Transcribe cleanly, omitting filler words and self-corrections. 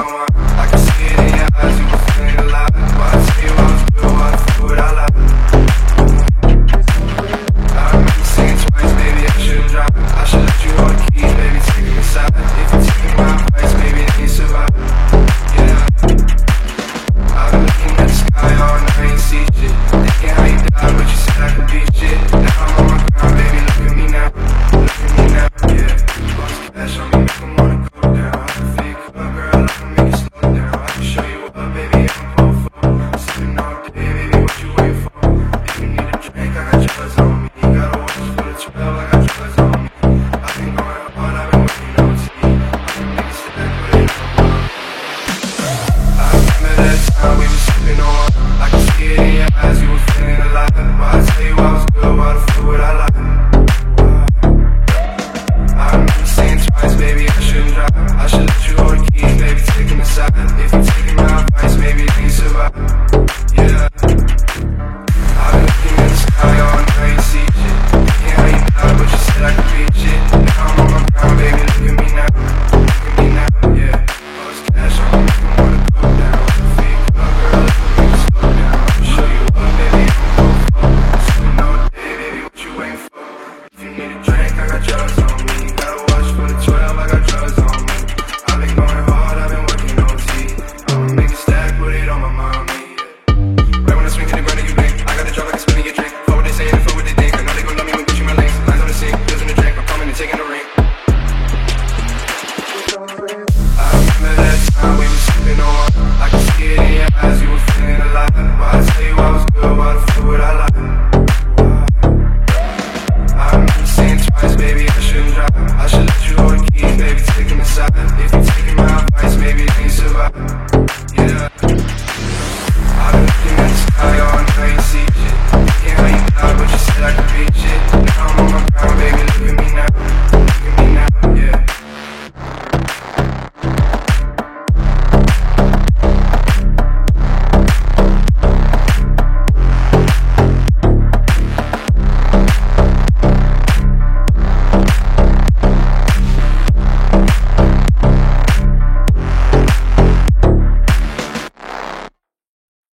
on my. I can see it in your eyes, you were feeling alive. Why I tell you I was good, why the fuck would I lie? I remember singing twice, baby, I shouldn't drive. I should let you hold the keys, baby, take them inside. If you take my advice, maybe then you survive. Yeah, I've been looking at the sky all night, I ain't see shit. Thinking how you died, but you said I could be shit. Now I'm on my grind, baby, look at me now. Look at me now, yeah. Lost cash on me, make 'em wanna go down. I can feel you come, girl, I can make you slow down. I can show you up, baby, I'm full for. I'm sipping all day, baby, what you waiting for? If you need a drink, I got yours on me. You got a watch for the 12, I got yours on me. I've been going hard, I've been working OT. I can make it stack, but it don't work. I remember that time we was sipping on. I can see it in your eyes, you were feeling alive. Why I tell you I was good, why the fuck would I lie? I remember saying twice, baby, I shouldn't drive. I should let you hold the keys, baby, take them inside. If you